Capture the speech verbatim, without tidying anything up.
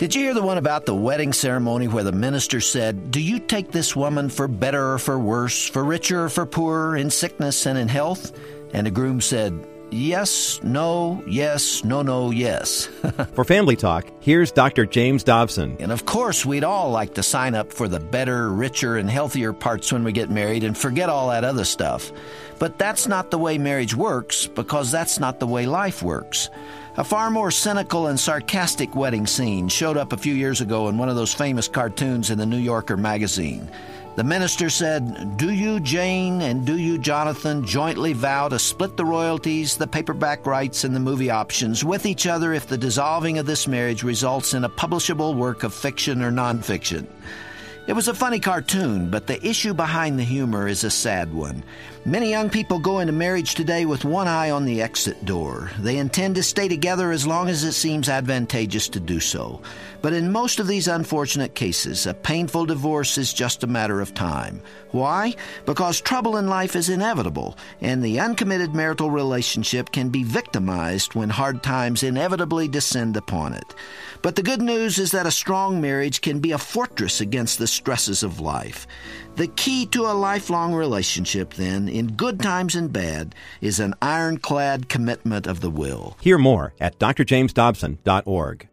Did you hear the one about the wedding ceremony where the minister said, "Do you take this woman for better or for worse, for richer or for poorer, in sickness and in health?" And the groom said, "Yes, no, yes, no, no, yes." For Family Talk, here's Doctor James Dobson. And of course, we'd all like to sign up for the better, richer, and healthier parts when we get married and forget all that other stuff. But that's not the way marriage works, because that's not the way life works. A far more cynical and sarcastic wedding scene showed up a few years ago in one of those famous cartoons in the New Yorker magazine. The minister said, "Do you, Jane, and do you, Jonathan, jointly vow to split the royalties, the paperback rights, and the movie options with each other if the dissolving of this marriage results in a publishable work of fiction or nonfiction?" It was a funny cartoon, but the issue behind the humor is a sad one. Many young people go into marriage today with one eye on the exit door. They intend to stay together as long as it seems advantageous to do so. But in most of these unfortunate cases, a painful divorce is just a matter of time. Why? Because trouble in life is inevitable, and the uncommitted marital relationship can be victimized when hard times inevitably descend upon it. But the good news is that a strong marriage can be a fortress against the stresses of life. The key to a lifelong relationship, then, in good times and bad, is an ironclad commitment of the will. Hear more at d r james dobson dot org.